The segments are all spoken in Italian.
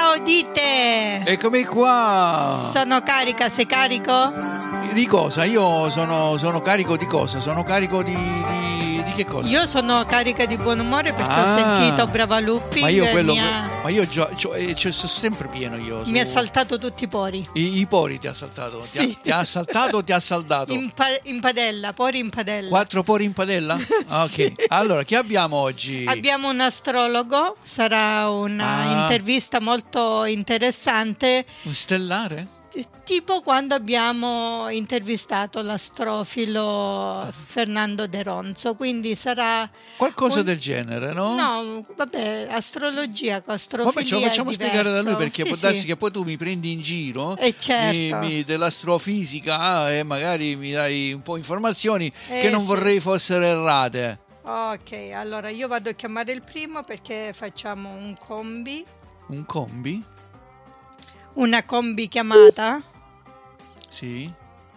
Applaudite! Eccomi qua! Sono carica, sei carico? Di cosa? Io sono carico di cosa? Sono carico di che cosa? Io sono carica di buon umore perché ho sentito Brava Lupping. Ma io sono sempre pieno io. Mi ha saltato tutti i pori. I pori ti ha saltato? Sì. Ti ha saltato o ti ha saldato? In padella, pori in padella. 4 pori in padella? Ok. Sì. Allora, chi abbiamo oggi? Abbiamo un astrologo, sarà una intervista molto interessante. Un stellare? Tipo quando abbiamo intervistato l'astrofilo Fernando De Ronzo, quindi sarà qualcosa del genere, no? No, vabbè, astrologia con astrofilia. Vabbè, ce lo facciamo spiegare da lui, perché sì, può darsi che poi tu mi prendi in giro certo. dell'astrofisica e magari mi dai un po' informazioni che non vorrei fossero errate. Ok, allora io vado a chiamare il primo perché facciamo un combi. Un combi? Una combi chiamata? Sì.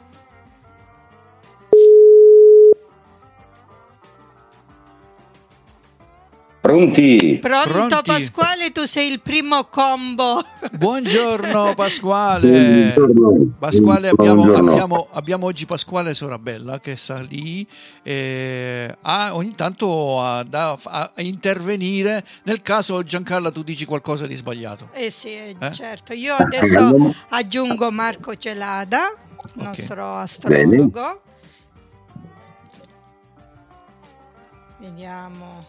Pronti? Pronto Pasquale, tu sei il primo combo. Buongiorno Pasquale. Buongiorno. Pasquale, Buongiorno. abbiamo oggi Pasquale Sorabella che sta lì ogni tanto a intervenire nel caso Giancarla tu dici qualcosa di sbagliato. Sì, certo. Io adesso aggiungo Marco Celada, il nostro astrologo. Bene. Vediamo.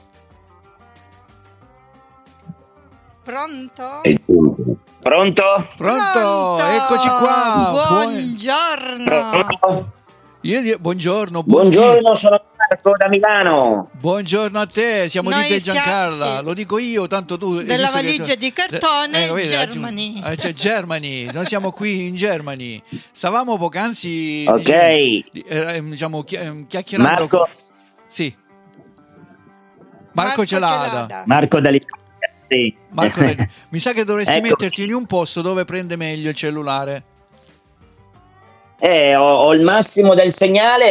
Pronto? Pronto? Eccoci qua. Buongiorno. Buongiorno. Buongiorno, sono Marco da Milano. Buongiorno a te, siamo di te Giancarla. Sì. Lo dico io, tanto tu della valigia di cartone Germany. C'è Germany, noi siamo qui in Germany. Stavamo poc'anzi chiacchierando. Marco. Sì. Marco Celada. Marco dall'Italia. Sì. Mi sa che dovresti metterti in un posto dove prende meglio il cellulare. Ho il massimo del segnale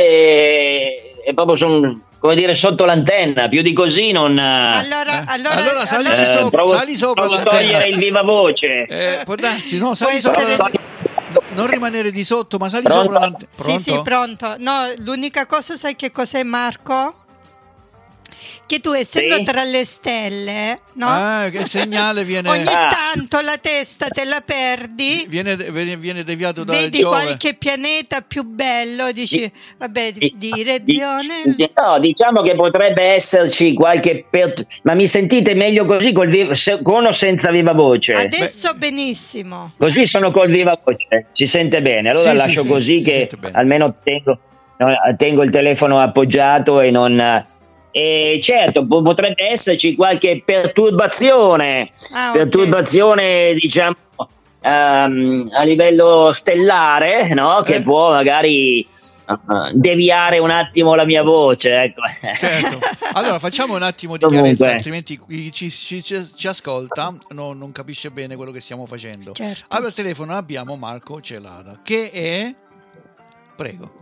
e proprio sono, come dire, sotto l'antenna, più di così non. Allora sali sopra l'antenna. Togliere il viva voce. Può darsi, no, sali sopra non rimanere di sotto, ma sali sopra l'antenna. Pronto? Sì, pronto. No, l'unica cosa, sai che cos'è, Marco? Che tu essendo tra le stelle, no? Che il segnale viene ogni tanto la testa te la perdi, viene deviato da vedi Giove. Qualche pianeta più bello, dici vabbè, direzione. No, diciamo che potrebbe esserci qualche ma mi sentite meglio così con o senza viva voce? Adesso benissimo. Così sono col viva voce, si sente bene. Allora lascio così che almeno tengo il telefono appoggiato e non. E certo, potrebbe esserci qualche perturbazione, diciamo a livello stellare, no? Che può magari deviare un attimo la mia voce, ecco. Certo. Allora facciamo un attimo di chiarezza, altrimenti chi ci ascolta non capisce bene quello che stiamo facendo. Certo. Allora al telefono abbiamo Marco Celada, che è, prego.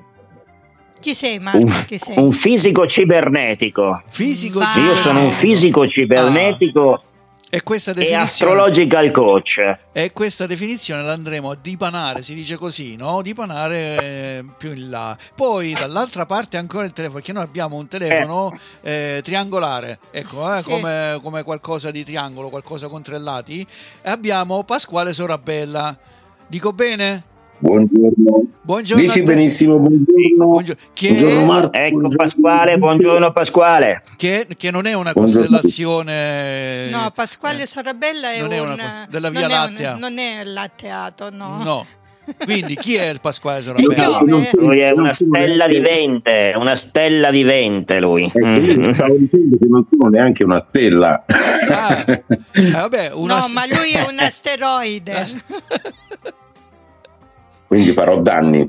Chi sei, Marco? Chi sei? Un fisico cibernetico. Io sono un fisico cibernetico e astrological coach. E questa definizione la andremo a dipanare, si dice così, no? Dipanare più in là. Poi dall'altra parte ancora il telefono, perché noi abbiamo un telefono triangolare, ecco, come qualcosa di triangolo, qualcosa con 3 lati. E abbiamo Pasquale Sorabella. Dico bene? Buongiorno. Dici benissimo, buongiorno Marco. Ecco Pasquale, buongiorno Pasquale. Che non è una costellazione. No, Pasquale Sorabella è della Via Lattea. Non è latteato, no. Quindi chi è il Pasquale Sorabella? Lui è una stella vivente, lui. Stavo dicendo che non sono neanche una stella. No, ma lui è un asteroide. Quindi farò danni.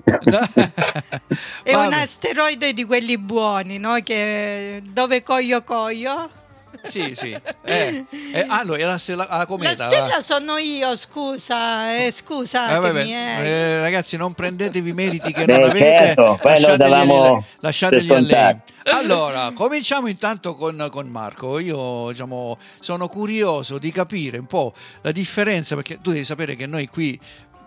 È un asteroide di quelli buoni, no? Che dove coglio. Sì. Allora, la cometa. La stella sono io, scusatemi. Ragazzi, non prendetevi meriti che non avete, certo, lasciategli a lei. Allora, cominciamo intanto con Marco. Io sono curioso di capire un po' la differenza, perché tu devi sapere che noi qui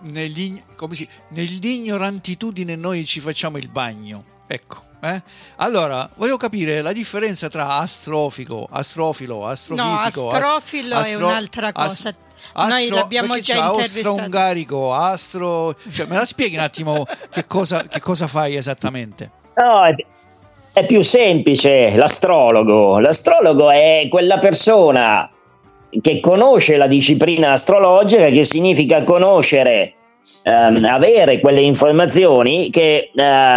nell'ignorantitudine noi ci facciamo il bagno, ecco. Allora, voglio capire la differenza tra astrofilo, astrofisico. No, astrofilo è un'altra cosa. Noi l'abbiamo già intervistato. Austro-ungarico, me la spieghi un attimo che cosa fai esattamente? No, è più semplice. L'astrologo è quella persona che conosce la disciplina astrologica, che significa conoscere, avere quelle informazioni che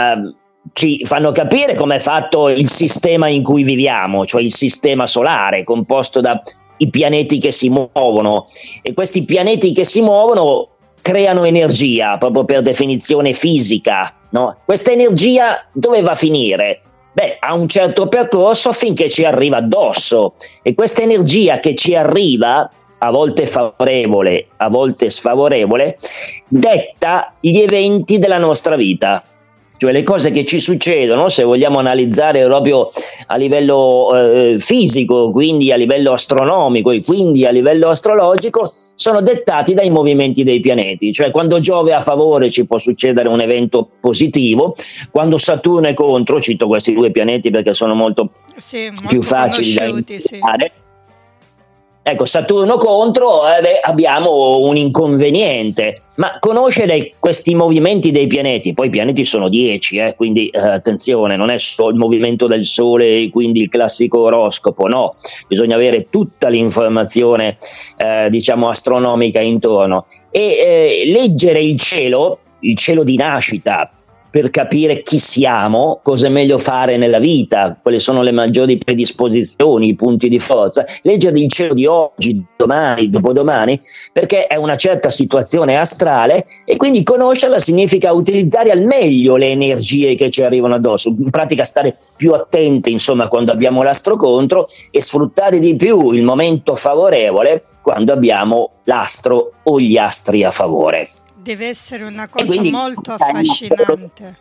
ci fanno capire come è fatto il sistema in cui viviamo, cioè il sistema solare, composto da i pianeti che si muovono, e questi pianeti che si muovono creano energia, proprio per definizione fisica, no? Questa energia dove va a finire? Ha un certo percorso finché ci arriva addosso, e questa energia che ci arriva, a volte favorevole, a volte sfavorevole, detta gli eventi della nostra vita. Cioè le cose che ci succedono, se vogliamo analizzare proprio a livello fisico, quindi a livello astronomico e quindi a livello astrologico, sono dettati dai movimenti dei pianeti. Cioè quando Giove è a favore ci può succedere un evento positivo, quando Saturno è contro, cito questi due pianeti perché sono molto più facili da indicare. Ecco, Saturno contro, abbiamo un inconveniente, ma conoscere questi movimenti dei pianeti, poi i pianeti sono 10, quindi attenzione, non è solo il movimento del Sole, quindi il classico oroscopo, no, bisogna avere tutta l'informazione astronomica intorno, e leggere il cielo di nascita, per capire chi siamo, cosa è meglio fare nella vita, quali sono le maggiori predisposizioni, i punti di forza, leggere il cielo di oggi, domani, dopodomani, perché è una certa situazione astrale, e quindi conoscerla significa utilizzare al meglio le energie che ci arrivano addosso, in pratica stare più attenti, insomma, quando abbiamo l'astro contro, e sfruttare di più il momento favorevole quando abbiamo l'astro o gli astri a favore. Deve essere una cosa molto affascinante.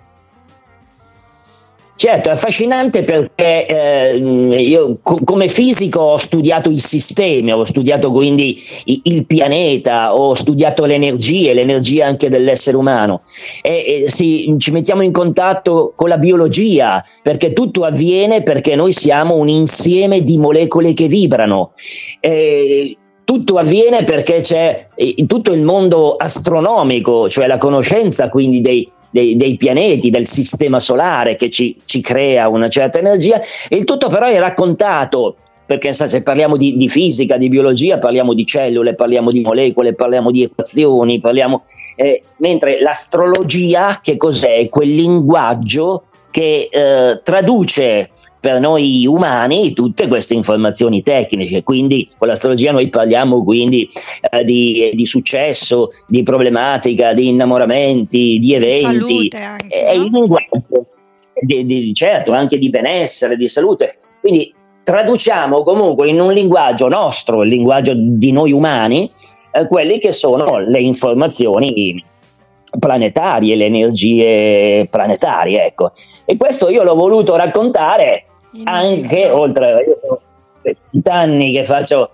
Certo, è affascinante perché io come fisico ho studiato i sistemi, ho studiato quindi il pianeta, ho studiato l'energia anche dell'essere umano, e ci mettiamo in contatto con la biologia, perché tutto avviene perché noi siamo un insieme di molecole che vibrano. Tutto avviene perché c'è tutto il mondo astronomico, cioè la conoscenza quindi dei pianeti, del sistema solare, che ci crea una certa energia, e il tutto però è raccontato, perché se parliamo di fisica, di biologia, parliamo di cellule, parliamo di molecole, parliamo di equazioni, mentre l'astrologia che cos'è? È quel linguaggio che traduce per noi umani tutte queste informazioni tecniche. Quindi con l'astrologia noi parliamo quindi di successo, di problematica, di innamoramenti, di eventi, salute anche, no? Il linguaggio certo, anche di benessere, di salute. Quindi traduciamo comunque in un linguaggio nostro, il linguaggio di noi umani, quelli che sono le informazioni planetarie, le energie planetarie, ecco. E questo io l'ho voluto raccontare anche, oltre, io sono 20 anni che faccio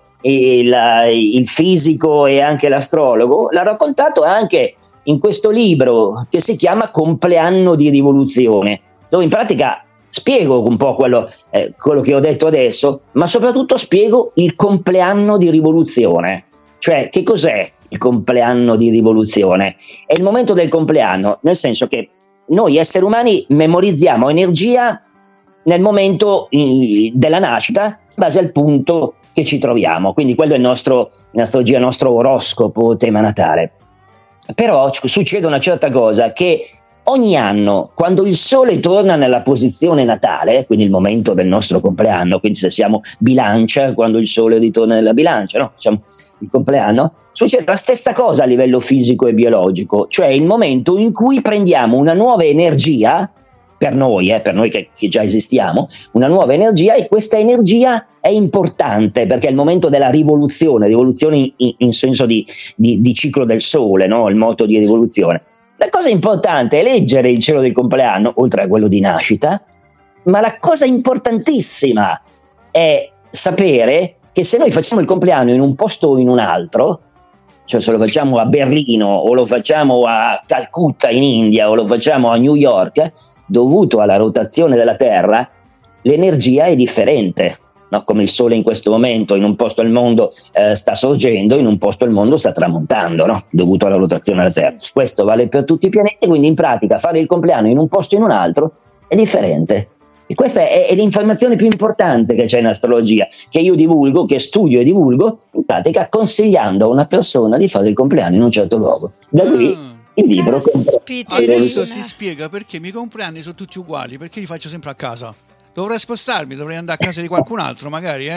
il fisico e anche l'astrologo, l'ho raccontato anche in questo libro che si chiama Compleanno di rivoluzione, dove in pratica spiego un po' quello che ho detto adesso, ma soprattutto spiego il compleanno di rivoluzione. Cioè, che cos'è il compleanno di rivoluzione? È il momento del compleanno, nel senso che noi esseri umani memorizziamo energia nel momento della nascita, in base al punto che ci troviamo. Quindi quello è in astrologia, il nostro oroscopo, tema natale. Però succede una certa cosa, che ogni anno, quando il Sole torna nella posizione natale, quindi il momento del nostro compleanno, quindi se siamo bilancia, quando il Sole ritorna nella bilancia, no? Diciamo il compleanno, succede la stessa cosa a livello fisico e biologico, cioè il momento in cui prendiamo una nuova energia per noi che già esistiamo, una nuova energia, e questa energia è importante perché è il momento della rivoluzione in senso di ciclo del sole, no? Il moto di rivoluzione. La cosa importante è leggere il cielo del compleanno, oltre a quello di nascita, ma la cosa importantissima è sapere che se noi facciamo il compleanno in un posto o in un altro, cioè se lo facciamo a Berlino o lo facciamo a Calcutta in India o lo facciamo a New York, dovuto alla rotazione della Terra, l'energia è differente, no? Come il Sole in questo momento in un posto del mondo sta sorgendo, in un posto del mondo sta tramontando, no? Dovuto alla rotazione della Terra. Questo vale per tutti i pianeti, quindi in pratica fare il compleanno in un posto o in un altro è differente. E questa è l'informazione più importante che c'è in astrologia, che io divulgo, che studio e divulgo, in pratica consigliando a una persona di fare il compleanno in un certo luogo. Da qui il libro. Adesso si spiega perché i miei compleanni sono tutti uguali, perché li faccio sempre a casa. Dovrei spostarmi, dovrei andare a casa di qualcun altro magari,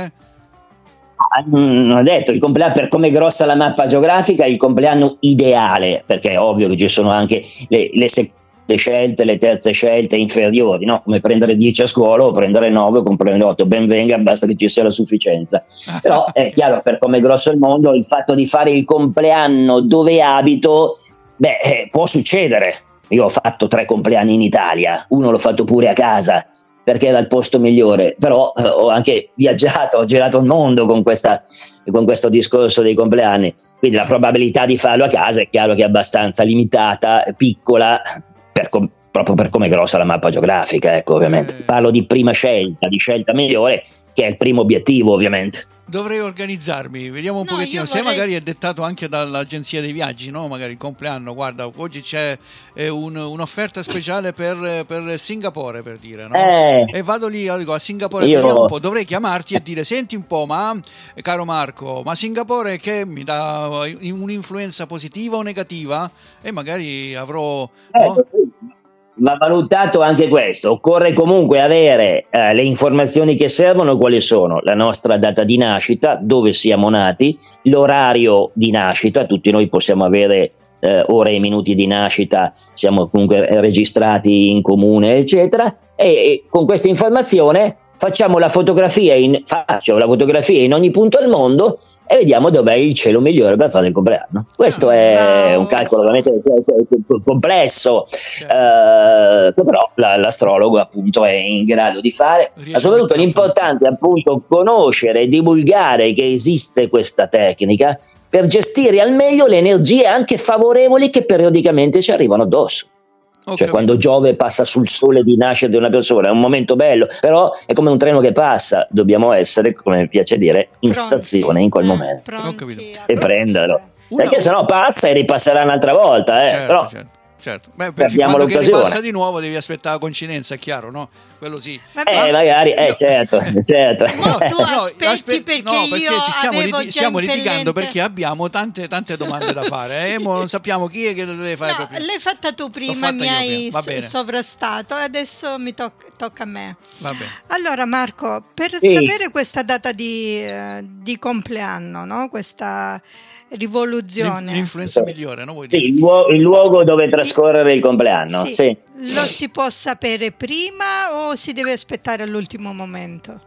Non ho detto, il compleanno, per come è grossa la mappa geografica, il compleanno ideale, perché è ovvio che ci sono anche le seconde scelte, le terze scelte inferiori, no? Come prendere 10 a scuola o prendere 9 o comprare 8, ben venga, basta che ci sia la sufficienza. Però è chiaro, per come è grosso il mondo, il fatto di fare il compleanno dove abito, può succedere. Io ho fatto 3 compleanni in Italia, uno l'ho fatto pure a casa perché era il posto migliore, però ho anche viaggiato, ho girato il mondo con questo discorso dei compleanni, quindi la probabilità di farlo a casa è chiaro che è abbastanza limitata, piccola, proprio per come è grossa la mappa geografica, ecco, ovviamente. Parlo di prima scelta, di scelta migliore, che è il primo obiettivo, ovviamente. Dovrei organizzarmi, vediamo un pochettino, se magari è dettato anche dall'agenzia dei viaggi, no? Magari il compleanno, guarda, oggi c'è un'offerta speciale per Singapore, per dire, no? E vado lì, dico, a Singapore, vediamo un po', dovrei chiamarti e dire, senti un po', ma caro Marco, ma Singapore che mi dà un'influenza positiva o negativa? E magari avrò... no? Sì. Va valutato anche questo, occorre comunque avere le informazioni che servono, quali sono la nostra data di nascita, dove siamo nati, l'orario di nascita, tutti noi possiamo avere ore e minuti di nascita, siamo comunque registrati in comune, eccetera, e con questa informazione faccio la fotografia in ogni punto del mondo e vediamo dov'è il cielo migliore per fare il compleanno. Questo è un calcolo veramente complesso, che però l'astrologo appunto è in grado di fare. Ma soprattutto l'importante è appunto conoscere e divulgare che esiste questa tecnica per gestire al meglio le energie anche favorevoli che periodicamente ci arrivano addosso. Cioè quando Giove passa sul sole di nascita di una persona è un momento bello, però è come un treno che passa, dobbiamo essere, come mi piace dire, in stazione in quel momento e prenderlo, perché sennò passa e ripasserà un'altra volta, però certo. Quando che ripassa di nuovo devi aspettare la coincidenza, è chiaro, no? Quello sì. Magari, certo. No, tu aspetti perché ci stiamo litigando perché abbiamo tante domande da fare, non sappiamo chi è che lo deve fare. L'hai fatta tu prima, mi hai sovrastato e adesso mi tocca a me. Va bene. Allora Marco, per sapere questa data di compleanno, no? Questa rivoluzione, l'influenza migliore, no? Il luogo dove trascorrere il compleanno. Sì. Lo si può sapere prima o si deve aspettare all'ultimo momento?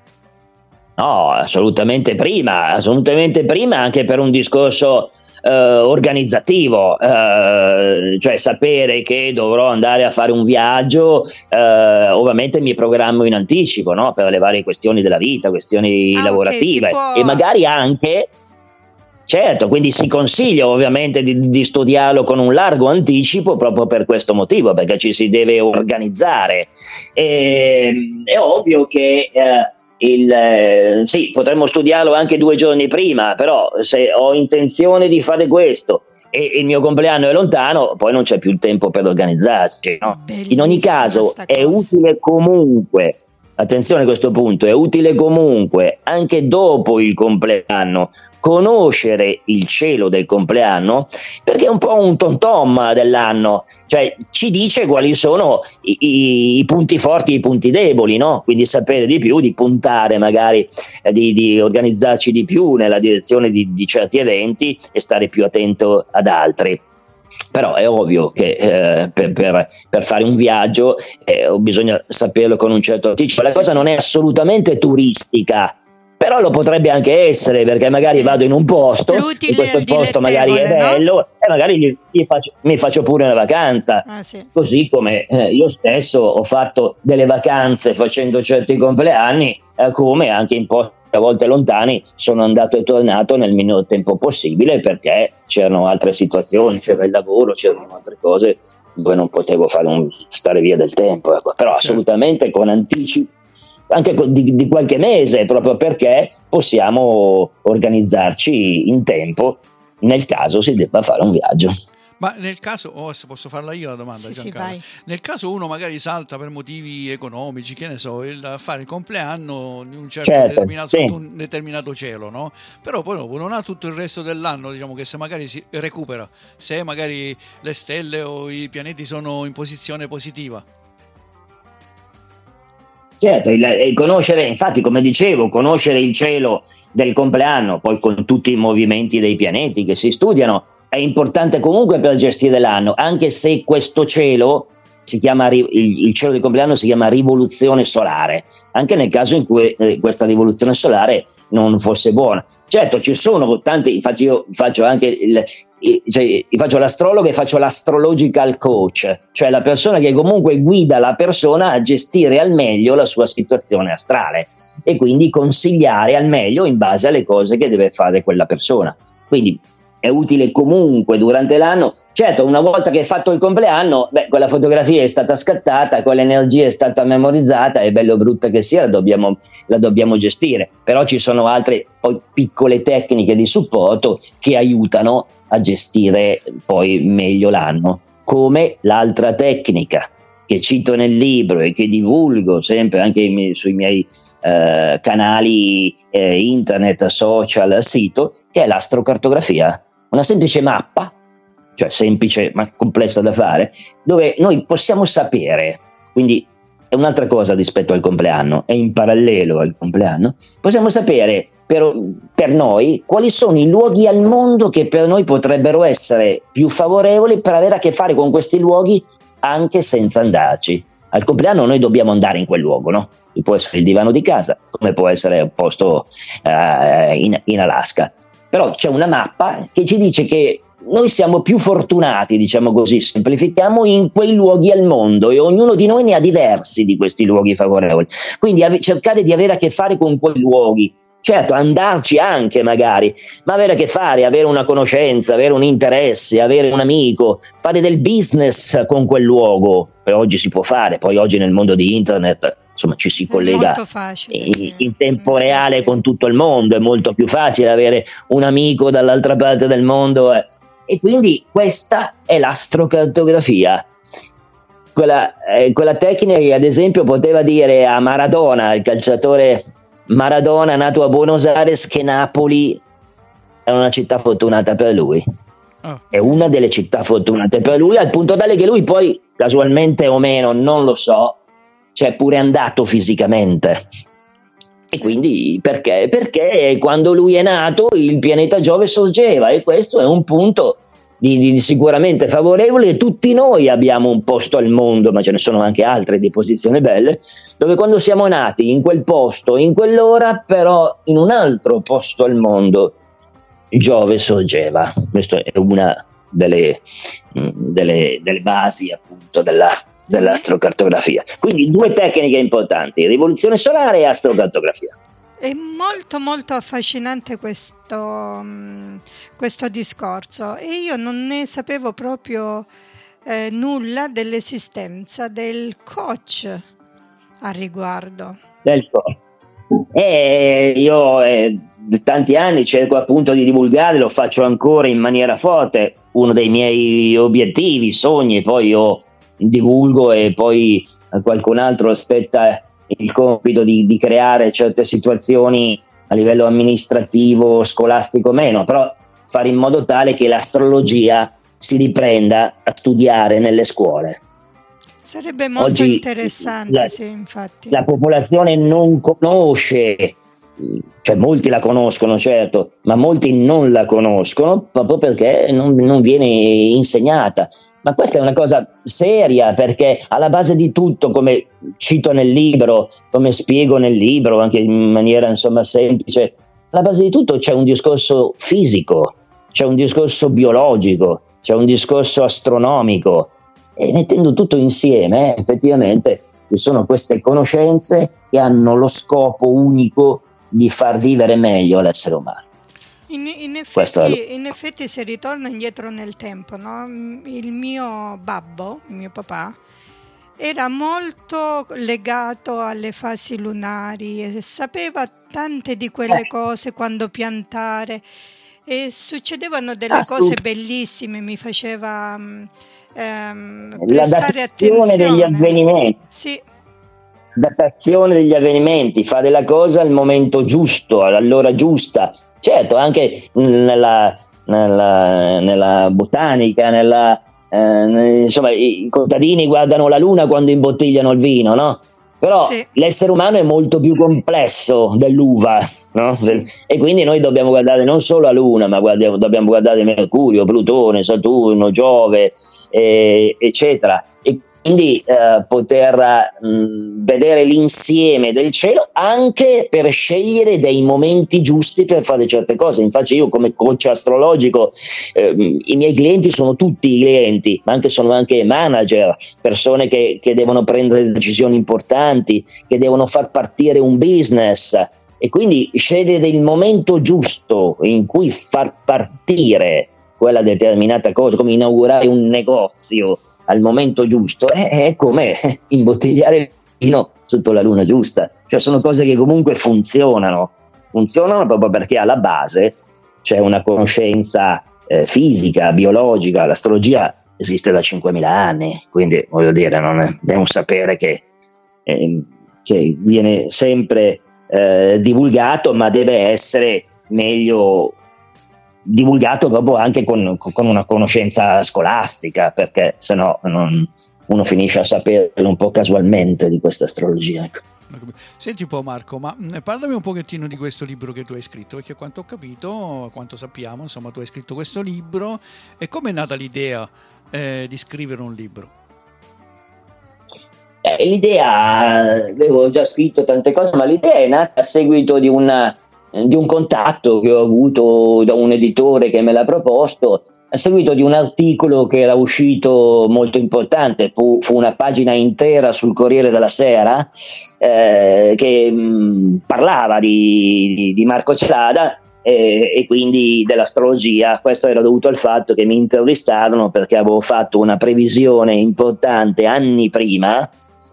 No, assolutamente prima, anche per un discorso organizzativo, cioè sapere che dovrò andare a fare un viaggio, ovviamente mi programmo in anticipo, no? Per le varie questioni della vita, questioni lavorative, e magari anche... Certo, quindi si consiglia ovviamente di studiarlo con un largo anticipo proprio per questo motivo, perché ci si deve organizzare. È ovvio che potremmo studiarlo anche 2 giorni prima, però se ho intenzione di fare questo e il mio compleanno è lontano, poi non c'è più il tempo per organizzarci, no? In ogni caso è utile comunque. Attenzione a questo punto, è utile comunque anche dopo il compleanno conoscere il cielo del compleanno, perché è un po' un tom-tom dell'anno, cioè ci dice quali sono i punti forti e i punti deboli, no? Quindi sapere di più, di puntare magari, di organizzarci di più nella direzione di certi eventi e stare più attento ad altri. però è ovvio che per fare un viaggio bisogna saperlo con un certo anticipo. La cosa non è assolutamente turistica, però lo potrebbe anche essere, perché magari vado in un posto e questo posto magari è bello, no? E magari mi faccio pure una vacanza. Così come io stesso ho fatto delle vacanze facendo certi compleanni, come anche in posti a volte lontani sono andato e tornato nel minor tempo possibile, perché c'erano altre situazioni, c'era il lavoro, c'erano altre cose dove non potevo stare via del tempo, ecco. Però assolutamente con anticipo, anche di qualche mese, proprio perché possiamo organizzarci in tempo nel caso si debba fare un viaggio. Ma nel caso, se posso farla io la domanda, Giancarlo? Nel caso uno magari salta per motivi economici, che ne so, fare il compleanno di un certo un determinato cielo, no? Però poi non ha tutto il resto dell'anno, diciamo, che se magari si recupera, se magari le stelle o i pianeti sono in posizione positiva. Certo, conoscere, infatti, come dicevo, conoscere il cielo del compleanno, poi con tutti i movimenti dei pianeti che si studiano, è importante comunque per gestire l'anno, anche se questo cielo si chiama il cielo del compleanno si chiama rivoluzione solare, anche nel caso in cui questa rivoluzione solare non fosse buona. Certo, ci sono tanti, infatti io faccio anche faccio l'astrologo e faccio l'astrological coach, cioè la persona che comunque guida la persona a gestire al meglio la sua situazione astrale e quindi consigliare al meglio in base alle cose che deve fare quella persona. Quindi è utile comunque durante l'anno. Certo, una volta che hai fatto il compleanno, quella fotografia è stata scattata, quell'energia è stata memorizzata, e bello o brutta che sia, la dobbiamo gestire. Però ci sono altre poi piccole tecniche di supporto che aiutano a gestire poi meglio l'anno, come l'altra tecnica che cito nel libro e che divulgo sempre anche sui miei canali internet, social, sito, che è l'astrocartografia. Una semplice mappa, cioè semplice ma complessa da fare, dove noi possiamo sapere, quindi è un'altra cosa rispetto al compleanno, è in parallelo al compleanno, possiamo sapere per noi quali sono i luoghi al mondo che per noi potrebbero essere più favorevoli per avere a che fare con questi luoghi anche senza andarci. Al compleanno noi dobbiamo andare in quel luogo, no? Può essere il divano di casa, come può essere un posto in Alaska. Però c'è una mappa che ci dice che noi siamo più fortunati, diciamo così, semplifichiamo, in quei luoghi al mondo, e ognuno di noi ne ha diversi di questi luoghi favorevoli. Quindi cercare di avere a che fare con quei luoghi, certo andarci anche magari, ma avere a che fare, avere una conoscenza, avere un interesse, avere un amico, fare del business con quel luogo. Per oggi si può fare, poi oggi nel mondo di internet insomma ci si collega in tempo reale con tutto il mondo, è molto più facile avere un amico dall'altra parte del mondo, e quindi questa è l'astrocartografia, quella tecnica che ad esempio poteva dire a Maradona, il calciatore Maradona nato a Buenos Aires, che Napoli è una città fortunata per lui. È una delle città fortunate per lui, al punto tale che lui poi, casualmente o meno, non lo so, c'è pure andato fisicamente. E quindi perché? Perché quando lui è nato il pianeta Giove sorgeva, e questo è un punto di sicuramente favorevole, e tutti noi abbiamo un posto al mondo, ma ce ne sono anche altre di posizioni belle, dove quando siamo nati in quel posto, in quell'ora, però in un altro posto al mondo Giove sorgeva. Questa è una delle basi appunto dell'astrocartografia. Quindi due tecniche importanti: rivoluzione solare e astrocartografia. È molto molto affascinante questo discorso, e io non ne sapevo proprio nulla dell'esistenza del coach a riguardo. Del coach. Io tanti anni cerco appunto di divulgare, lo faccio ancora in maniera forte, uno dei miei obiettivi, sogni, poi io divulgo e poi qualcun altro aspetta il compito di creare certe situazioni a livello amministrativo, scolastico meno, però fare in modo tale che l'astrologia si riprenda a studiare nelle scuole. Sarebbe molto interessante, sì, infatti. La popolazione non conosce cioè molti la conoscono certo, ma molti non la conoscono proprio perché non viene insegnata. Ma questa è una cosa seria, perché alla base di tutto, come cito nel libro, come spiego nel libro, anche in maniera insomma semplice, alla base di tutto c'è un discorso fisico, c'è un discorso biologico, c'è un discorso astronomico, e mettendo tutto insieme effettivamente ci sono queste conoscenze che hanno lo scopo unico di far vivere meglio l'essere umano. In effetti se ritorno indietro nel tempo, no? Il mio babbo, il mio papà, era molto legato alle fasi lunari e sapeva tante di quelle cose, quando piantare, e succedevano delle cose bellissime, mi faceva prestare attenzione degli avvenimenti. Sì. Datazione degli avvenimenti, fa della cosa al momento giusto, all'ora giusta. Certo, anche nella botanica, insomma, i contadini guardano la luna quando imbottigliano il vino, no? Però l'essere umano è molto più complesso dell'uva, no? E quindi noi dobbiamo guardare non solo la luna, ma dobbiamo guardare Mercurio, Plutone, Saturno, Giove, eccetera. E quindi poter vedere l'insieme del cielo anche per scegliere dei momenti giusti per fare certe cose. Infatti io come coach astrologico, i miei clienti sono tutti clienti, ma sono anche manager, persone che devono prendere decisioni importanti, che devono far partire un business, e quindi scegliere il momento giusto in cui far partire quella determinata cosa, come inaugurare un negozio al momento giusto, è come imbottigliare il vino sotto la luna giusta. Cioè sono cose che comunque funzionano proprio perché alla base c'è una conoscenza fisica, biologica. L'astrologia esiste da 5.000 anni, quindi voglio dire, è un sapere che viene sempre divulgato, ma deve essere meglio divulgato proprio anche con una conoscenza scolastica, perché sennò uno finisce a saperlo un po' casualmente di questa astrologia. Senti un po' Marco, ma parlami un pochettino di questo libro che tu hai scritto, perché a quanto ho capito, a quanto sappiamo, insomma, tu hai scritto questo libro, e come è nata l'idea di scrivere un libro? L'idea, avevo già scritto tante cose, ma l'idea è nata a seguito di un contatto che ho avuto da un editore che me l'ha proposto, a seguito di un articolo che era uscito molto importante, fu una pagina intera sul Corriere della Sera, che parlava di Marco Celada e quindi dell'astrologia. Questo era dovuto al fatto che mi intervistarono perché avevo fatto una previsione importante anni prima,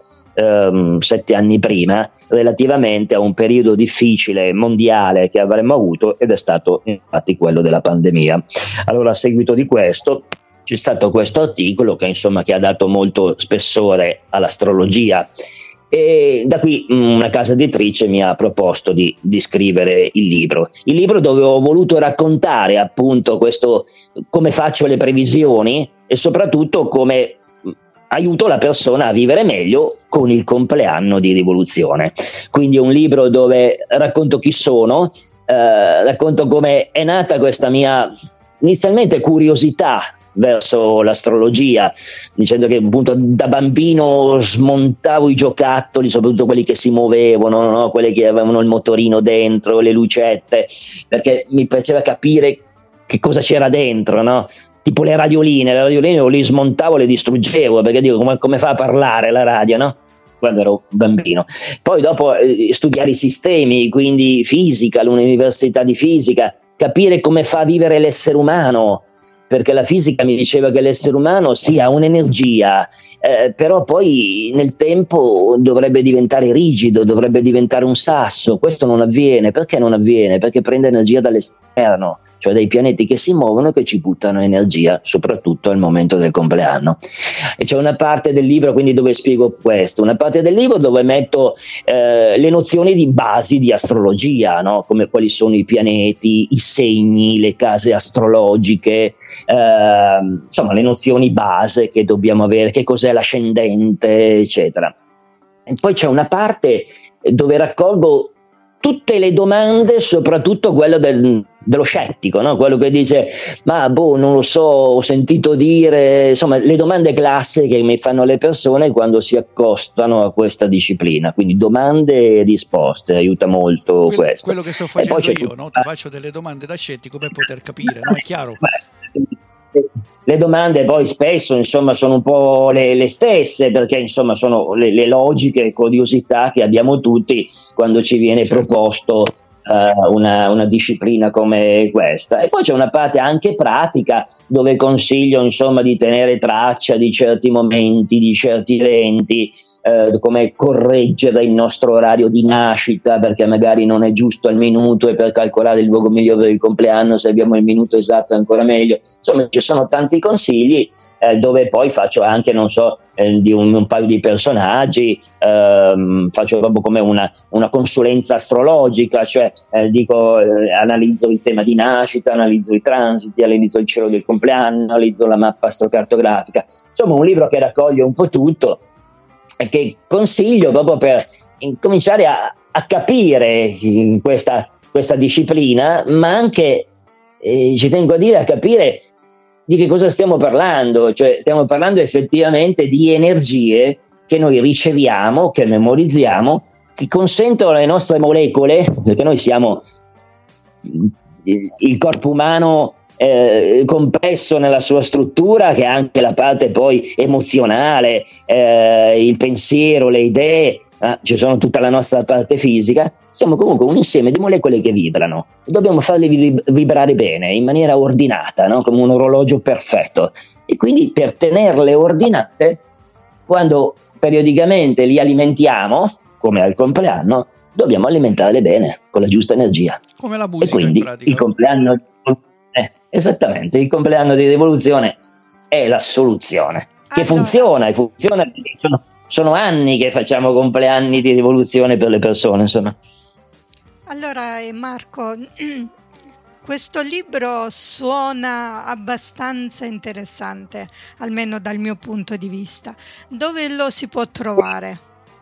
7 anni prima, relativamente a un periodo difficile mondiale che avremmo avuto, ed è stato infatti quello della pandemia. Allora, a seguito di questo c'è stato questo articolo che ha dato molto spessore all'astrologia, e da qui una casa editrice mi ha proposto di scrivere il libro dove ho voluto raccontare appunto questo, come faccio le previsioni e soprattutto come aiuto la persona a vivere meglio con il compleanno di rivoluzione. Quindi è un libro dove racconto chi sono, racconto come è nata questa mia inizialmente curiosità verso l'astrologia, dicendo che appunto da bambino smontavo i giocattoli, soprattutto quelli che si muovevano, no? Quelli che avevano il motorino dentro, le lucette, perché mi piaceva capire che cosa c'era dentro, no? Tipo le radioline io li smontavo, le distruggevo, perché dico come fa a parlare la radio, no? Quando ero bambino. Poi dopo studiare i sistemi, quindi fisica, l'università di fisica, capire come fa a vivere l'essere umano, perché la fisica mi diceva che l'essere umano ha un'energia, però poi nel tempo dovrebbe diventare rigido, dovrebbe diventare un sasso. Questo non avviene. Perché non avviene? Perché prende energia dall'esterno, cioè dai pianeti che si muovono, che ci buttano energia, soprattutto al momento del compleanno. E c'è una parte del libro quindi dove spiego questo, una parte del libro dove metto le nozioni di basi di astrologia, no? Come quali sono i pianeti, i segni, le case astrologiche, insomma le nozioni base che dobbiamo avere, che cos'è l'ascendente, eccetera. E poi c'è una parte dove raccolgo tutte le domande, soprattutto quello dello scettico, no? Quello che dice ma non lo so, ho sentito dire, insomma le domande classiche che mi fanno le persone quando si accostano a questa disciplina, quindi domande e risposte, aiuta molto questo. Quello che sto facendo io, no? Ti faccio delle domande da scettico per poter capire, no? È chiaro? Le domande poi spesso insomma sono un po' le stesse, perché insomma sono le logiche curiosità che abbiamo tutti quando ci viene proposto una disciplina come questa. E poi c'è una parte anche pratica dove consiglio insomma di tenere traccia di certi momenti, di certi eventi, come correggere il nostro orario di nascita perché magari non è giusto al minuto, e per calcolare il luogo migliore per il compleanno se abbiamo il minuto esatto è ancora meglio. Insomma ci sono tanti consigli dove poi faccio anche di un paio di personaggi, faccio proprio come una consulenza astrologica, cioè analizzo il tema di nascita, analizzo i transiti, analizzo il cielo del compleanno, analizzo la mappa astrocartografica, insomma un libro che raccoglie un po' tutto e che consiglio proprio per incominciare a capire questa disciplina, ma anche ci tengo a dire a capire di che cosa stiamo parlando, cioè stiamo parlando effettivamente di energie che noi riceviamo, che memorizziamo, che consentono alle nostre molecole, perché noi siamo il corpo umano complesso nella sua struttura, che ha anche la parte poi emozionale, il pensiero, le idee, ci sono tutta la nostra parte fisica. Siamo comunque un insieme di molecole che vibrano e dobbiamo farle vibrare bene, in maniera ordinata, no? Come un orologio perfetto. E quindi per tenerle ordinate, quando periodicamente li alimentiamo, come al compleanno, dobbiamo alimentarle bene, con la giusta energia. Come la musica, e quindi in pratica. Il compleanno, esattamente, il compleanno di rivoluzione è la soluzione, che funziona perché sono anni che facciamo compleanni di rivoluzione per le persone, insomma. Allora Marco, questo libro suona abbastanza interessante, almeno dal mio punto di vista. Dove lo si può trovare?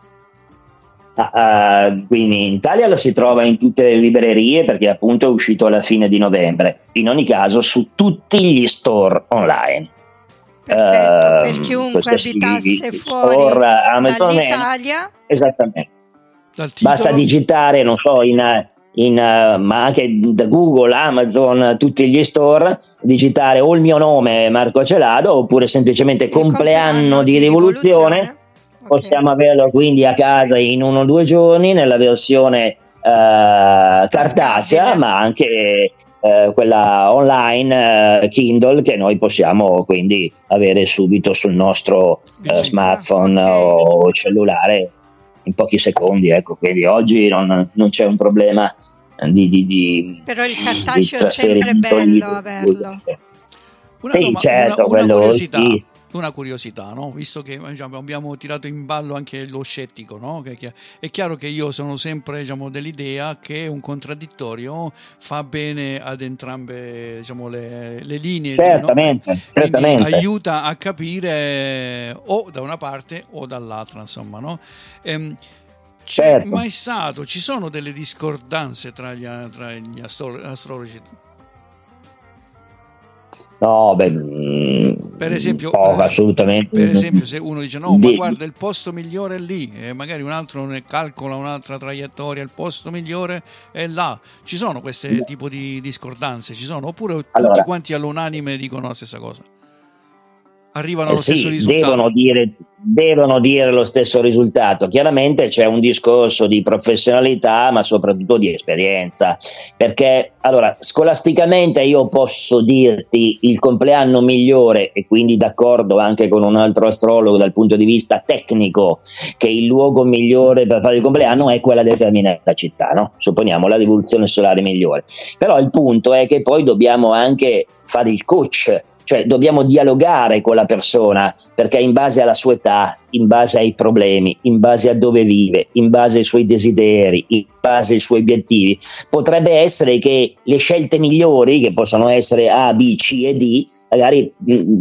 Quindi in Italia lo si trova in tutte le librerie, perché appunto è uscito alla fine di novembre. In ogni caso su tutti gli store online. Perfetto, per chiunque abitasse fuori dall'Italia. Esattamente. Basta digitare, non so, ma anche da Google, Amazon, tutti gli store, digitare o il mio nome Marco Celado oppure semplicemente compleanno di rivoluzione. Okay. Possiamo averlo quindi a casa in 1 o 2 giorni nella versione cartacea, ma anche quella online Kindle, che noi possiamo quindi avere subito sul nostro smartphone o cellulare in pochi secondi, ecco. Quindi oggi non c'è un problema però il cartaceo è sempre bello averlo. Una curiosità, no? Visto che abbiamo tirato in ballo anche lo scettico, no? Che è chiaro che io sono sempre dell'idea che un contraddittorio fa bene ad entrambe le linee, certamente. Aiuta a capire o da una parte o dall'altra, insomma, no? C'è mai stato, ci sono delle discordanze tra gli astrologi? No, per esempio, assolutamente. Per esempio, se uno dice no, ma guarda, il posto migliore è lì, e magari un altro ne calcola un'altra traiettoria, il posto migliore è là. Ci sono queste tipo di discordanze? Ci sono? Oppure tutti quanti all'unanime dicono la stessa cosa? Arrivano allo stesso risultato? Devono dire lo stesso risultato. Chiaramente c'è un discorso di professionalità, ma soprattutto di esperienza, perché allora scolasticamente io posso dirti il compleanno migliore, e quindi d'accordo anche con un altro astrologo dal punto di vista tecnico, che il luogo migliore per fare il compleanno è quella determinata città, no? Supponiamo la rivoluzione solare migliore. Però il punto è che poi dobbiamo anche fare il coach, cioè dobbiamo dialogare con la persona, perché in base alla sua età, in base ai problemi, in base a dove vive, in base ai suoi desideri, in base ai suoi obiettivi, potrebbe essere che le scelte migliori, che possono essere A, B, C e D, magari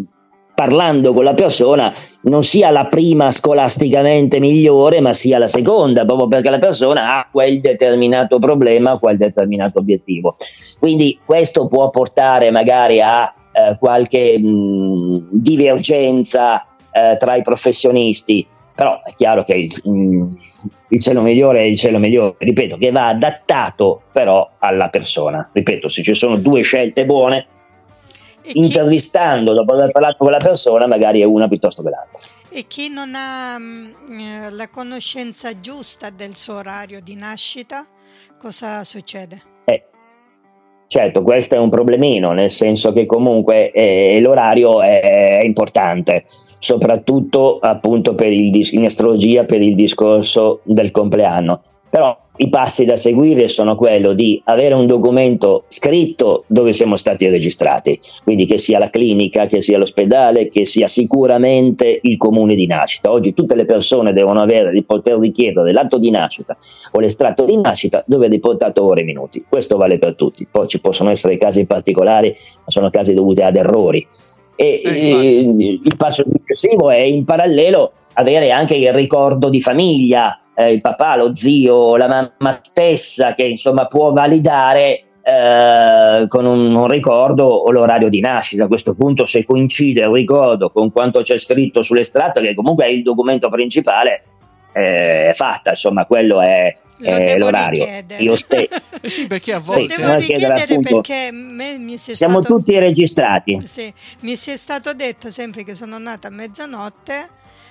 parlando con la persona non sia la prima scolasticamente migliore, ma sia la seconda, proprio perché la persona ha quel determinato problema, quel determinato obiettivo. Quindi questo può portare magari a qualche divergenza tra i professionisti, però è chiaro che il cielo migliore è il cielo migliore, ripeto, che va adattato però alla persona. Ripeto, se ci sono due scelte buone, intervistando dopo aver parlato con la persona magari è una piuttosto che l'altra. E chi non ha la conoscenza giusta del suo orario di nascita, cosa succede? Certo, questo è un problemino, nel senso che comunque l'orario è importante, soprattutto appunto in astrologia per il discorso del compleanno. Però i passi da seguire sono quello di avere un documento scritto dove siamo stati registrati, quindi che sia la clinica, che sia l'ospedale, che sia sicuramente il comune di nascita. Oggi tutte le persone devono avere di poter richiedere l'atto di nascita o l'estratto di nascita dove è riportato ore e minuti. Questo vale per tutti. Poi ci possono essere casi particolari, ma sono casi dovuti ad errori. Il passo successivo è in parallelo avere anche il ricordo di famiglia, il papà, lo zio, la mamma stessa, che insomma può validare con un ricordo o l'orario di nascita. A questo punto, se coincide il ricordo con quanto c'è scritto sull'estratto, che comunque è il documento principale, è fatta, insomma, quello è l'orario. Io sì, perché a volte devo richiedere, perché siamo tutti registrati. Sì, mi si è stato detto sempre che sono nata a mezzanotte.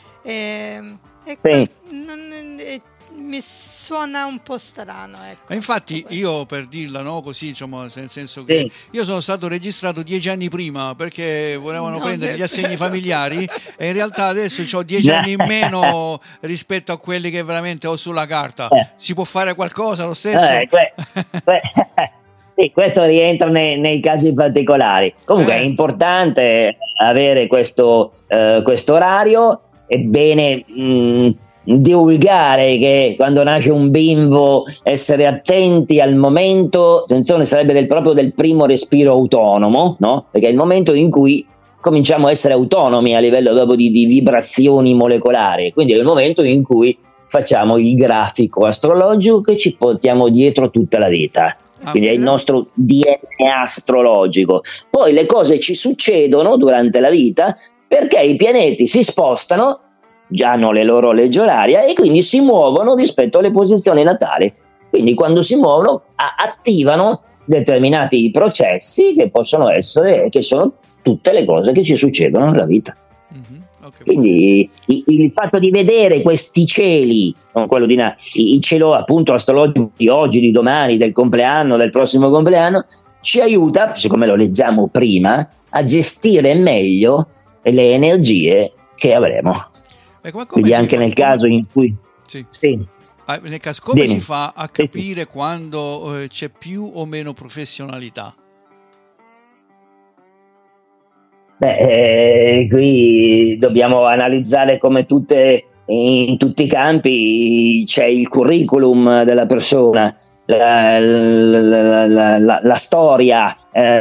Sì. Mi suona un po' strano, ecco. Infatti io, per dirla, no, così, diciamo, nel senso che io sono stato registrato 10 anni prima perché volevano prendere gli assegni familiari e in realtà adesso ho 10 anni in meno rispetto a quelli che veramente ho sulla carta. Si può fare qualcosa lo stesso? Sì, questo rientra nei casi particolari. Comunque è importante avere questo orario. È bene divulgare che quando nasce un bimbo essere attenti al momento, attenzione, sarebbe proprio del primo respiro autonomo, no? Perché è il momento in cui cominciamo a essere autonomi a livello proprio di vibrazioni molecolari, quindi è il momento in cui facciamo il grafico astrologico che ci portiamo dietro tutta la vita. Quindi è il nostro DNA astrologico. Poi le cose ci succedono durante la vita perché i pianeti si spostano, già hanno le loro leggi orarie e quindi si muovono rispetto alle posizioni natali. Quindi quando si muovono attivano determinati processi che possono essere, che sono tutte le cose che ci succedono nella vita. Okay. Quindi il fatto di vedere questi cieli, quello il cielo appunto astrologico di oggi, di domani, del compleanno, del prossimo compleanno, ci aiuta, siccome lo leggiamo prima, a gestire meglio le energie che avremo. Quindi anche nel caso in cui nel caso, come si fa a capire quando c'è più o meno professionalità? Qui dobbiamo analizzare come in tutti i campi. C'è il curriculum della persona, la storia.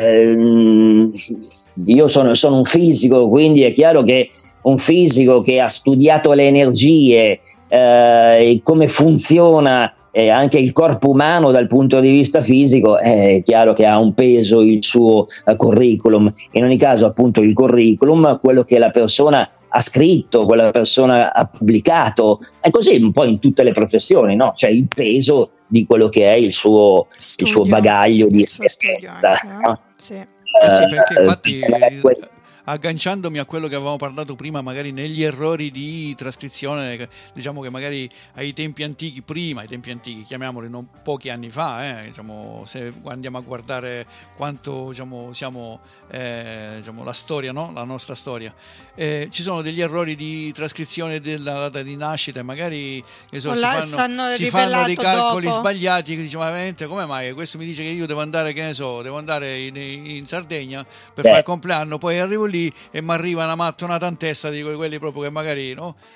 Io sono un fisico, quindi è chiaro che un fisico che ha studiato le energie, come funziona anche il corpo umano dal punto di vista fisico, è chiaro che ha un peso il suo curriculum. In ogni caso, appunto, il curriculum, quello che la persona ha scritto, quella persona ha pubblicato, è così un po' in tutte le professioni, no? C'è il peso di quello che è il suo bagaglio di esperienza. No? Sì, perché infatti agganciandomi a quello che avevamo parlato prima, magari negli errori di trascrizione, diciamo che magari ai tempi antichi, chiamiamoli, non pochi anni fa, diciamo, se andiamo a guardare quanto, diciamo, siamo, diciamo, la storia, no? La nostra storia, ci sono degli errori di trascrizione della data di nascita e magari si fanno dei calcoli sbagliati, che diciamo, veramente, come mai questo mi dice che io devo andare in Sardegna per fare il compleanno, poi arrivo lì soldi e mi arriva una mattonata in testa di quelli proprio che magari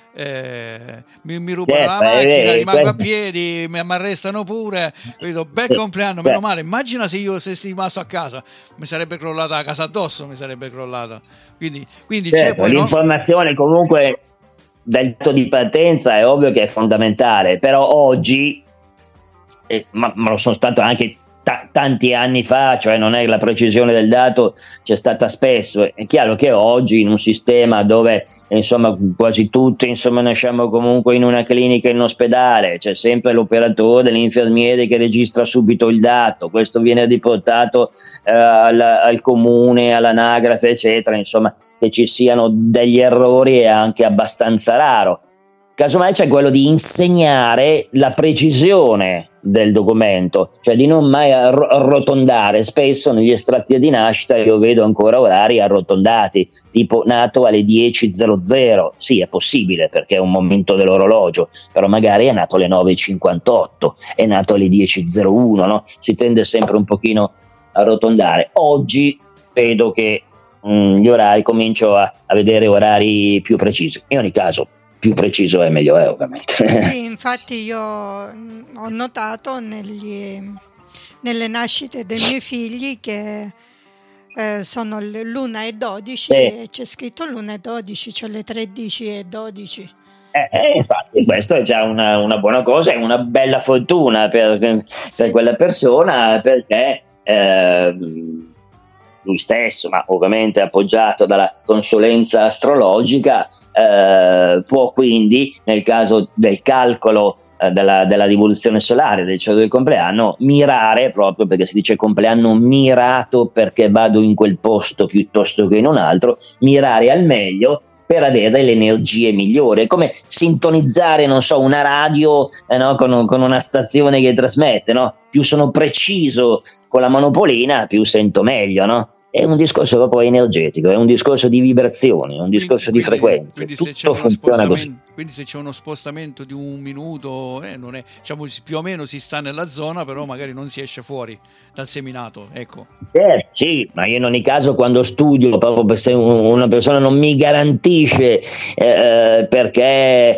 mi rubano la macchina, rimango a piedi, mi arrestano pure, vedo bel compleanno, meno male. Immagina se io fossi rimasto a casa, mi sarebbe crollata la casa addosso, quindi c'è poi, l'informazione comunque del dato di partenza è ovvio che è fondamentale, però oggi ma lo sono stato anche tanti anni fa, cioè non è la precisione del dato c'è stata spesso. È chiaro che oggi in un sistema dove insomma quasi tutti nasciamo comunque in una clinica, in un ospedale, c'è sempre l'operatore, l'infermiere che registra subito il dato, questo viene riportato al comune, all'anagrafe eccetera, insomma che ci siano degli errori è anche abbastanza raro. Casomai c'è quello di insegnare la precisione del documento, cioè di non mai arrotondare. Spesso negli estratti di nascita io vedo ancora orari arrotondati, tipo nato alle 10:00. Sì, è possibile perché è un momento dell'orologio, però magari è nato alle 9:58, è nato alle 10:01, no? Si tende sempre un pochino a arrotondare. Oggi vedo che gli orari, comincio a vedere orari più precisi. In ogni caso più preciso è meglio è, ovviamente. Sì, infatti io ho notato nelle nascite dei miei figli che sono l'1:12 sì. E c'è scritto l'1:12, cioè le 13:12. Infatti questo è già una buona cosa, è una bella fortuna per quella persona, perché lui stesso, ma ovviamente appoggiato dalla consulenza astrologica, può quindi, nel caso del calcolo della rivoluzione solare, del giorno del compleanno, mirare, proprio perché si dice compleanno mirato perché vado in quel posto piuttosto che in un altro, mirare al meglio per avere le energie migliori. È come sintonizzare, non so, una radio con una stazione che trasmette, no? Più sono preciso con la monopolina, più sento meglio, no? È un discorso proprio energetico, è un discorso di vibrazioni, è un discorso di frequenze. Tutto funziona così. Quindi se c'è uno spostamento di un minuto, non è, diciamo, più o meno si sta nella zona, però magari non si esce fuori dal seminato, ecco. Sì, ma io in ogni caso quando studio, proprio se una persona non mi garantisce perché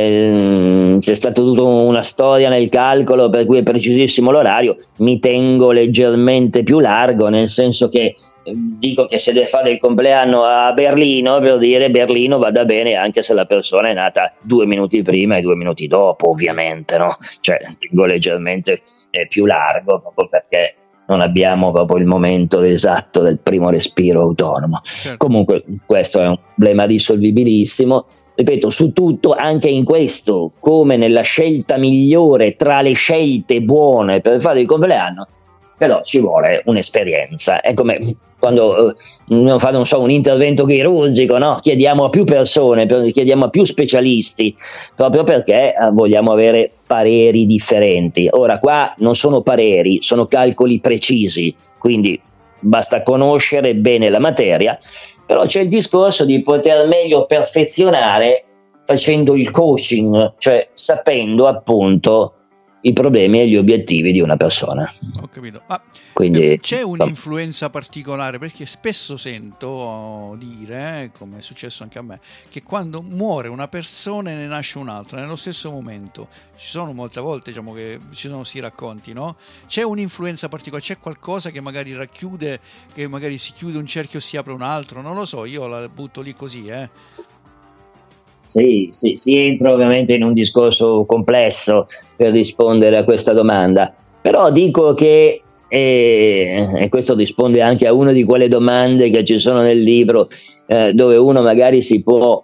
c'è stata tutta una storia nel calcolo per cui è precisissimo l'orario, mi tengo leggermente più largo, nel senso che dico che se deve fare il compleanno a Berlino, per dire Berlino vada bene anche se la persona è nata 2 minuti prima e 2 minuti dopo, ovviamente, no? Cioè tengo leggermente più largo, proprio perché non abbiamo proprio il momento esatto del primo respiro autonomo. Certo. Comunque questo è un problema risolvibilissimo. Ripeto, su tutto, anche in questo, come nella scelta migliore tra le scelte buone per fare il compleanno, però ci vuole un'esperienza. È come quando fate un intervento chirurgico, no? Chiediamo a più persone, chiediamo a più specialisti, proprio perché vogliamo avere pareri differenti. Ora qua non sono pareri, sono calcoli precisi, quindi basta conoscere bene la materia, però c'è il discorso di poter meglio perfezionare facendo il coaching, cioè sapendo appunto i problemi e gli obiettivi di una persona. Ho capito. Ma quindi c'è un'influenza particolare, perché spesso sento dire, come è successo anche a me, che quando muore una persona ne nasce un'altra nello stesso momento. Ci sono molte volte, diciamo, che ci sono questi racconti, no? C'è un'influenza particolare, c'è qualcosa che magari racchiude, che magari si chiude un cerchio, si apre un altro, non lo so, io la butto lì così, Sì, si entra ovviamente in un discorso complesso per rispondere a questa domanda, però dico che, e questo risponde anche a una di quelle domande che ci sono nel libro, dove uno magari si può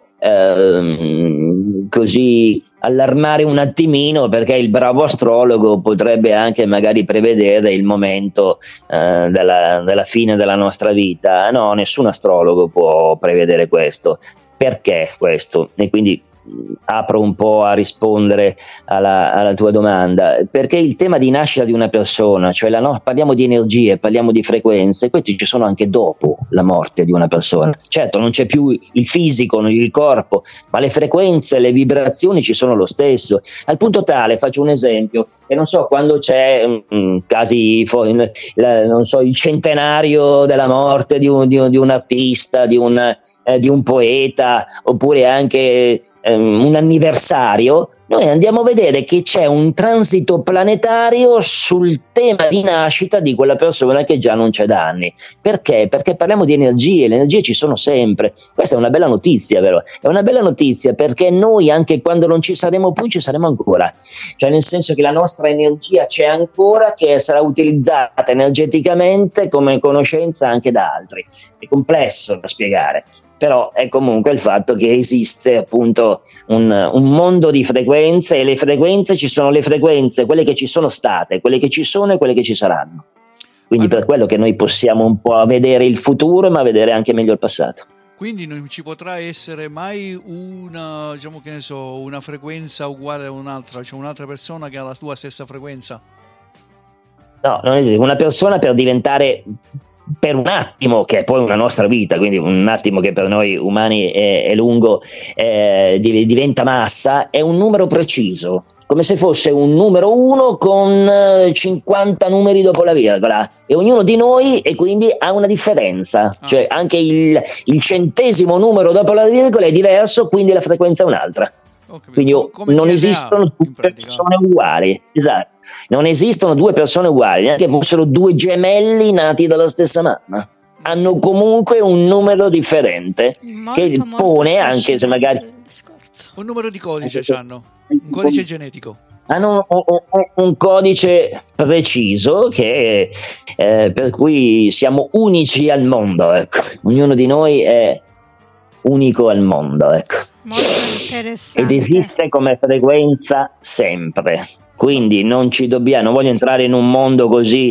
così allarmare un attimino, perché il bravo astrologo potrebbe anche magari prevedere il momento della fine della nostra vita. No, nessun astrologo può prevedere questo. Perché questo? E quindi apro un po' a rispondere alla tua domanda, perché il tema di nascita di una persona, cioè parliamo di energie, parliamo di frequenze, questi ci sono anche dopo, la morte di una persona. Certo, non c'è più il fisico, il corpo, ma le frequenze, le vibrazioni ci sono lo stesso, al punto tale, faccio un esempio, e non so, quando c'è casi, non so, il centenario della morte di un artista, di un poeta, oppure anche un anniversario, noi andiamo a vedere che c'è un transito planetario sul tema di nascita di quella persona che già non c'è da anni. Perché? Perché parliamo di energie, le energie ci sono sempre. Questa è una bella notizia, vero? È una bella notizia perché noi, anche quando non ci saremo più, ci saremo ancora. Cioè, nel senso che la nostra energia c'è ancora, che sarà utilizzata energeticamente come conoscenza anche da altri. È complesso da spiegare, però è comunque il fatto che esiste appunto un mondo di frequenze, e le frequenze, ci sono le frequenze, quelle che ci sono state, quelle che ci sono e quelle che ci saranno. Quindi per quello che noi possiamo un po' vedere il futuro, ma vedere anche meglio il passato. Quindi non ci potrà essere mai una, diciamo, che ne so, una frequenza uguale a un'altra, cioè un'altra persona che ha la tua stessa frequenza? No, non esiste. Una persona, per diventare, per un attimo, che è poi una nostra vita, quindi un attimo che per noi umani è lungo, diventa massa, è un numero preciso, come se fosse un numero 1 con 50 numeri dopo la virgola, e ognuno di noi e quindi ha una differenza, cioè anche il centesimo numero dopo la virgola è diverso, quindi la frequenza è un'altra. Quindi non esistono due persone uguali, esatto. Non esistono due persone uguali, neanche fossero due gemelli nati dalla stessa mamma. Hanno comunque un numero differente, che pone, anche se magari un numero di codice hanno, un codice genetico. Hanno un codice preciso che per cui siamo unici al mondo, ecco. Ognuno di noi è unico al mondo, ecco. Molto interessante. Ed esiste come frequenza sempre. Quindi non voglio entrare in un mondo così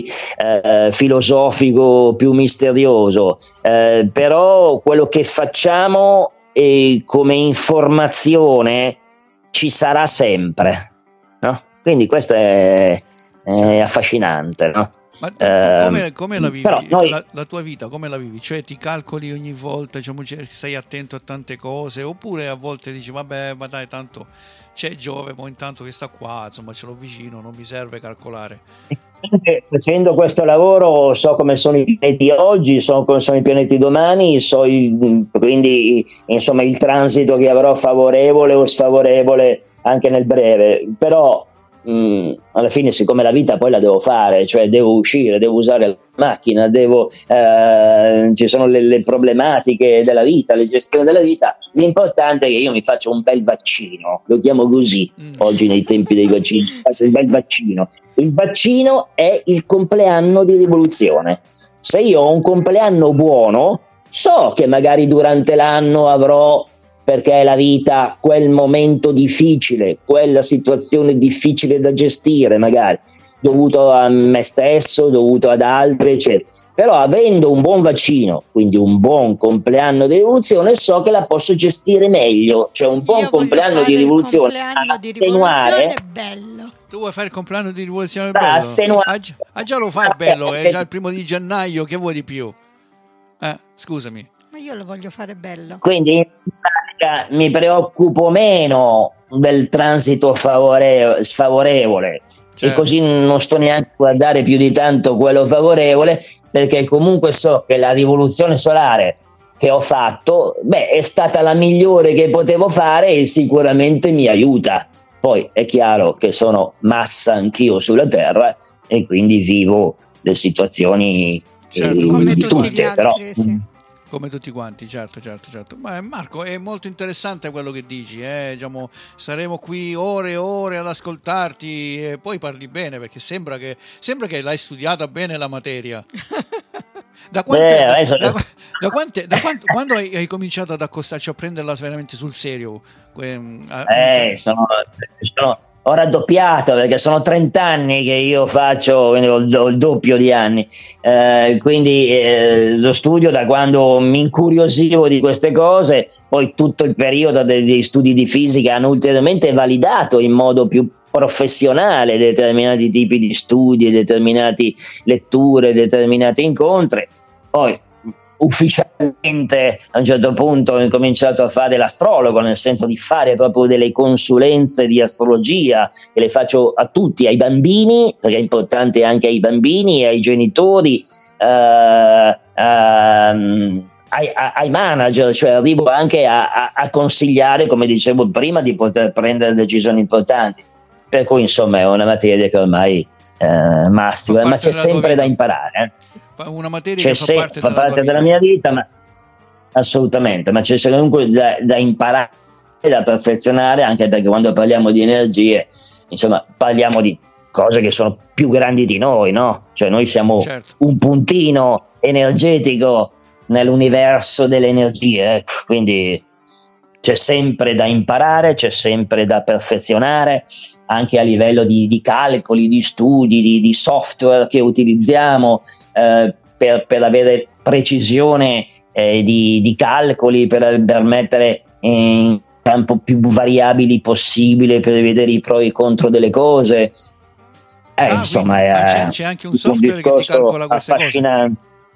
filosofico, più misterioso, però quello che facciamo come informazione ci sarà sempre, no? Quindi questo è affascinante, no? Ma come la vivi? La tua vita come la vivi? Cioè ti calcoli ogni volta, diciamo, stai attento a tante cose, oppure a volte dici vabbè, ma dai, tanto c'è Giove, ma intanto che sta qua, insomma, ce l'ho vicino, non mi serve calcolare. Facendo questo lavoro so come sono i pianeti oggi, so come sono i pianeti domani, quindi insomma il transito che avrò favorevole o sfavorevole anche nel breve, però alla fine, siccome la vita poi la devo fare, cioè devo uscire, devo usare la macchina, ci sono le problematiche della vita, le gestioni della vita, l'importante è che io mi faccia un bel vaccino, lo chiamo così oggi nei tempi dei vaccini, faccio un bel vaccino. Il vaccino è il compleanno di rivoluzione. Se io ho un compleanno buono, so che magari durante l'anno avrò, perché è la vita, quel momento difficile, quella situazione difficile da gestire, magari dovuto a me stesso, dovuto ad altri, eccetera. Però avendo un buon vaccino, quindi un buon compleanno di rivoluzione, so che la posso gestire meglio, cioè un buon compleanno di rivoluzione. Bello. Tu vuoi fare il compleanno di rivoluzione bello? Già lo fai bello, è già il 1 gennaio, che vuoi di più? Scusami. Ma io lo voglio fare bello. Quindi in pratica mi preoccupo meno del transito sfavorevole, certo. E così non sto neanche a guardare più di tanto quello favorevole, perché comunque so che la rivoluzione solare che ho fatto è stata la migliore che potevo fare e sicuramente mi aiuta. Poi è chiaro che sono massa anch'io sulla Terra e quindi vivo le situazioni come di tutti tutte, gli altri, però sì. Come tutti quanti, certo. Ma Marco, è molto interessante quello che dici, diciamo, saremo qui ore e ore ad ascoltarti e poi parli bene, perché sembra che l'hai studiata bene la materia. Quando hai cominciato ad accostarci, a prenderla veramente sul serio? Ho raddoppiato, perché sono 30 anni che io faccio, quindi ho il doppio di anni, quindi lo studio da quando mi incuriosivo di queste cose, poi tutto il periodo degli studi di fisica hanno ulteriormente validato in modo più professionale determinati tipi di studi, determinate letture, determinati incontri. Poi ufficialmente a un certo punto ho incominciato a fare l'astrologo, nel senso di fare proprio delle consulenze di astrologia che le faccio a tutti, ai bambini, perché è importante anche ai bambini, ai genitori, ai manager, cioè arrivo anche a consigliare, come dicevo prima, di poter prendere decisioni importanti. Per cui insomma è una materia che ormai mastica, ma c'è sempre da imparare. Una materia che fa parte della mia vita, ma assolutamente, ma c'è comunque da imparare, da perfezionare, anche perché quando parliamo di energie, insomma, parliamo di cose che sono più grandi di noi, no? Cioè noi siamo un puntino energetico nell'universo delle energie, ecco. Quindi c'è sempre da imparare, c'è sempre da perfezionare, anche a livello di calcoli, di studi, di software che utilizziamo per avere precisione di calcoli, per mettere in campo più variabili possibile, per vedere i pro e i contro delle cose. Insomma, c'è anche un software che ti calcola queste cose.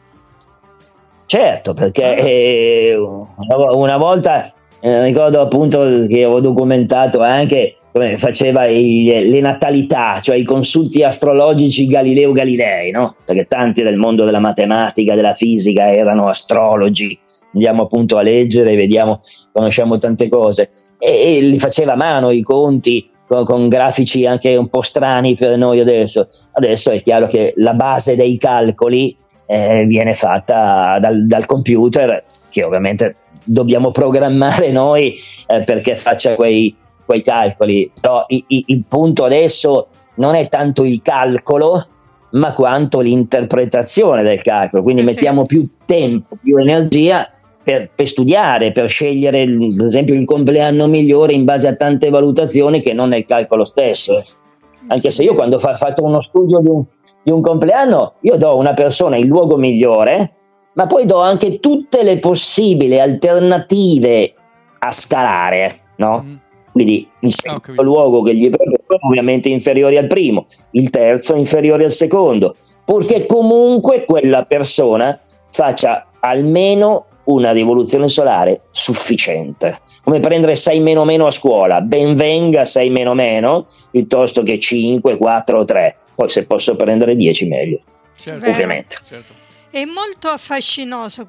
Certo, perché una volta ricordo appunto che ho documentato anche come faceva le natalità, cioè i consulti astrologici Galileo Galilei, no? Perché tanti del mondo della matematica, della fisica erano astrologi. Andiamo appunto a leggere, vediamo, conosciamo tante cose, e li faceva a mano i conti con grafici anche un po' strani per noi adesso. Adesso è chiaro che la base dei calcoli viene fatta dal computer, che ovviamente dobbiamo programmare noi perché faccia quei calcoli. Però il punto adesso non è tanto il calcolo, ma quanto l'interpretazione del calcolo. Quindi mettiamo più tempo, più energia per studiare, per scegliere ad esempio il compleanno migliore in base a tante valutazioni che non nel calcolo stesso. Anche se io quando ho fatto uno studio di un compleanno, io do a una persona il luogo migliore, ma poi do anche tutte le possibili alternative a scalare, no? Quindi il secondo luogo che gli propongo ovviamente inferiori al primo, il terzo inferiore al secondo, purché comunque quella persona faccia almeno una rivoluzione solare sufficiente. Come prendere 6 a scuola, ben venga 6 piuttosto che 5, 4 o 3. Poi se posso prendere 10 meglio, certo, ovviamente. Certo. È molto affascinoso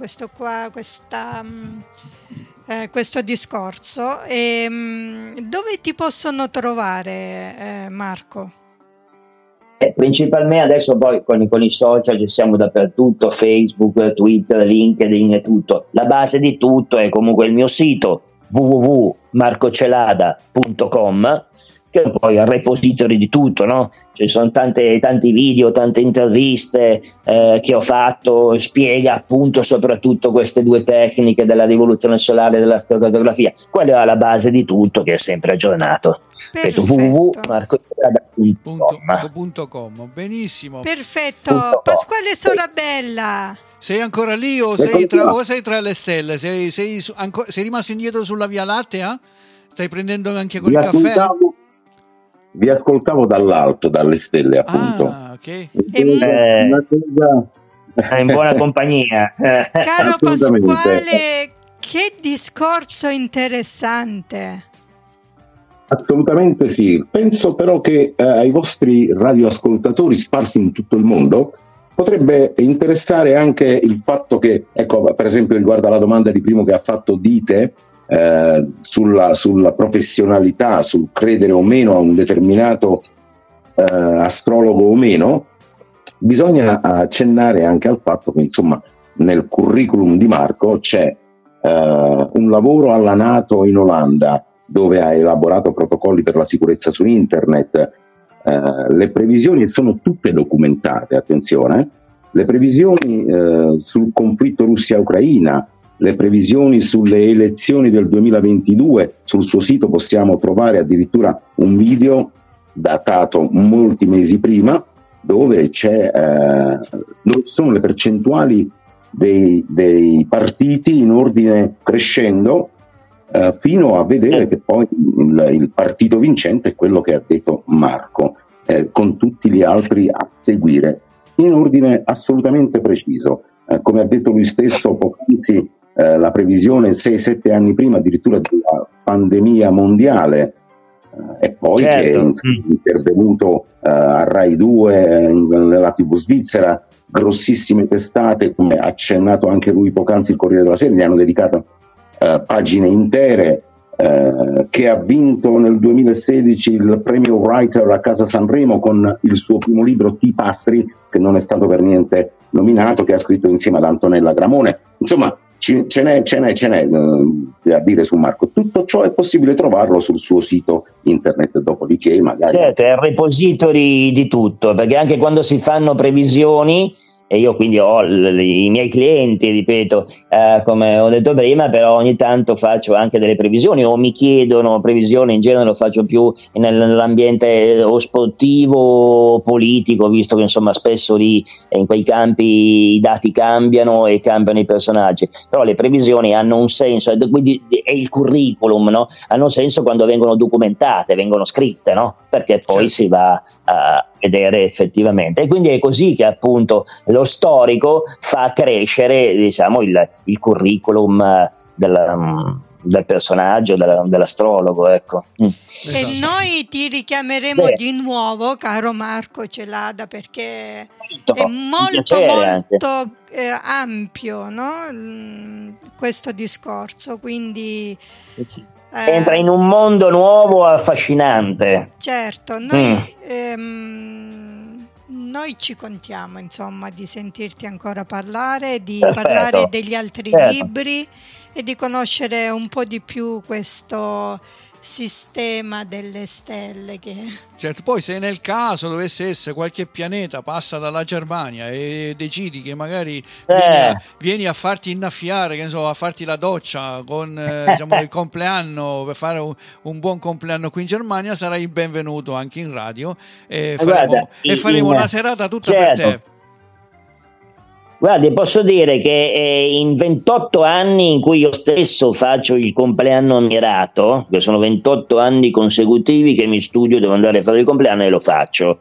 questo discorso. Dove ti possono trovare, Marco? Principalmente adesso poi con i social ci siamo dappertutto, Facebook, Twitter, LinkedIn e tutto. La base di tutto è comunque il mio sito www.marcocelada.com, che è poi il repository di tutto, no? Ci sono tanti video, tante interviste che ho fatto, spiega appunto soprattutto queste due tecniche della rivoluzione solare e dell'astrocartografia. Quella è la base di tutto, che è sempre aggiornato. www.marcocelada.com. Benissimo. Perfetto. Pasquale Sorabella. Sei ancora lì o sei tra le stelle? Sei rimasto indietro sulla Via Lattea? Stai prendendo anche quel caffè? Vi ascoltavo dall'alto, dalle stelle, appunto. Ok. In buona compagnia. Caro Pasquale, che discorso interessante. Assolutamente sì. Penso però che ai vostri radioascoltatori sparsi in tutto il mondo potrebbe interessare anche il fatto che, ecco, per esempio riguardo alla domanda di primo che ha fatto Dite, sulla professionalità, sul credere o meno a un determinato astrologo o meno, bisogna accennare anche al fatto che insomma nel curriculum di Marco c'è un lavoro alla NATO in Olanda, dove ha elaborato protocolli per la sicurezza su internet. Le previsioni sono tutte documentate, attenzione, le previsioni sul conflitto Russia-Ucraina, le previsioni sulle elezioni del 2022. Sul suo sito possiamo trovare addirittura un video datato molti mesi prima, dove dove sono le percentuali dei partiti in ordine crescendo, fino a vedere che poi il partito vincente è quello che ha detto Marco, con tutti gli altri a seguire in ordine assolutamente preciso. come ha detto lui stesso poc'anzi, la previsione 6-7 anni prima addirittura della pandemia mondiale, e poi che è intervenuto a Rai 2 nella TV svizzera, grossissime testate, come ha accennato anche lui poc'anzi, il Corriere della Sera, gli hanno dedicato pagine intere, che ha vinto nel 2016 il premio Writer a Casa Sanremo con il suo primo libro Tipastri, che non è stato per niente nominato, che ha scritto insieme ad Antonella Gramone. Insomma, ce n'è da dire su Marco. Tutto ciò è possibile trovarlo sul suo sito internet, dopodiché magari... Certo, è il repository di tutto, perché anche quando si fanno previsioni, e io quindi ho i miei clienti, ripeto, come ho detto prima, però ogni tanto faccio anche delle previsioni, o mi chiedono previsioni, in genere lo faccio più nell'ambiente o sportivo o politico, visto che insomma spesso lì in quei campi i dati cambiano e cambiano i personaggi, però le previsioni hanno un senso, quindi è il curriculum, no? Hanno senso quando vengono documentate, vengono scritte, no? Perché poi si va a vedere effettivamente, e quindi è così che appunto lo storico fa crescere, diciamo, il curriculum del personaggio, dell'astrologo, ecco. Esatto. E noi ti richiameremo di nuovo, caro Marco Celada, perché è molto ampio, no? Questo discorso, quindi entra in un mondo nuovo, affascinante. Certo, noi ci contiamo, insomma, di sentirti ancora parlare, di parlare degli altri libri e di conoscere un po' di più questo sistema delle stelle che... Certo, poi se nel caso dovesse essere qualche pianeta passa dalla Germania e decidi che magari vieni a farti innaffiare, che ne so, a farti la doccia con diciamo, il compleanno, per fare un buon compleanno qui in Germania, sarai benvenuto anche in radio e faremo una serata tutta per te. Guardi, posso dire che in 28 anni in cui io stesso faccio il compleanno mirato, che sono 28 anni consecutivi che mi studio, devo andare a fare il compleanno e lo faccio.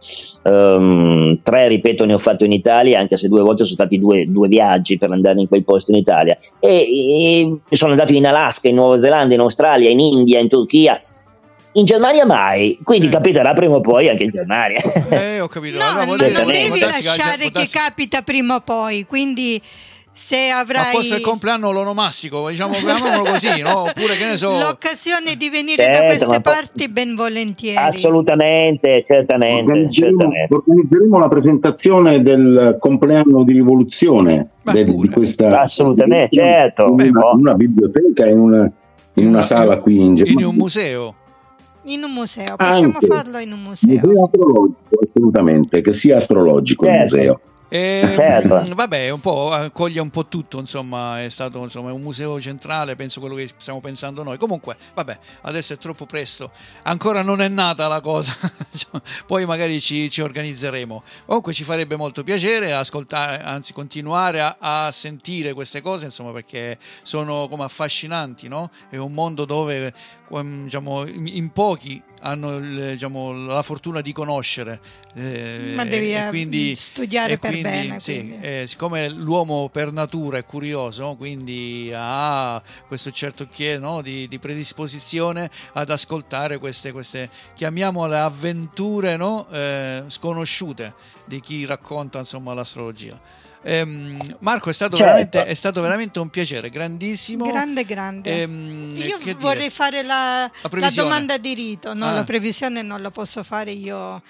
3, ripeto, ne ho fatto in Italia, anche se 2 volte sono stati due viaggi per andare in quei posti in Italia. E sono andato in Alaska, in Nuova Zelanda, in Australia, in India, in Turchia. In Germania mai, quindi capiterà prima o poi anche in Germania. Ho capito. No, allora, non devi lasciare che capita prima o poi, quindi se avrai... Ma posto il compleanno l'onomastico, diciamo, chiamiamolo così, no? Oppure che ne so... L'occasione di venire da queste parti ben volentieri. Assolutamente, certamente. Organizzeremo la presentazione del compleanno di rivoluzione di questa... Assolutamente, certo. Una biblioteca, in una sala qui in Germania. In un museo. In un museo, possiamo farlo in un museo. Astrologico, assolutamente, che sia astrologico il museo. Vabbè, un po' accoglie un po' tutto, insomma, è stato un museo centrale, penso quello che stiamo pensando noi. Comunque, vabbè, adesso è troppo presto, ancora non è nata la cosa, poi magari ci organizzeremo. Comunque ci farebbe molto piacere ascoltare, anzi continuare a sentire queste cose, insomma, perché sono come affascinanti, no? È un mondo dove, diciamo, in pochi hanno la fortuna di conoscere, ma devi quindi studiare per bene. Siccome l'uomo per natura è curioso, quindi ha questo certo di predisposizione ad ascoltare queste chiamiamole avventure, no? Sconosciute di chi racconta, insomma, l'astrologia. Marco, è stato veramente un piacere, grandissimo, grande. Io vorrei fare la domanda di rito, no? La previsione non la posso fare io, non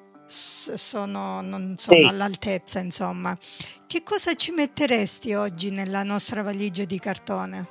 sono all'altezza, insomma. Che cosa ci metteresti oggi nella nostra valigia di cartone?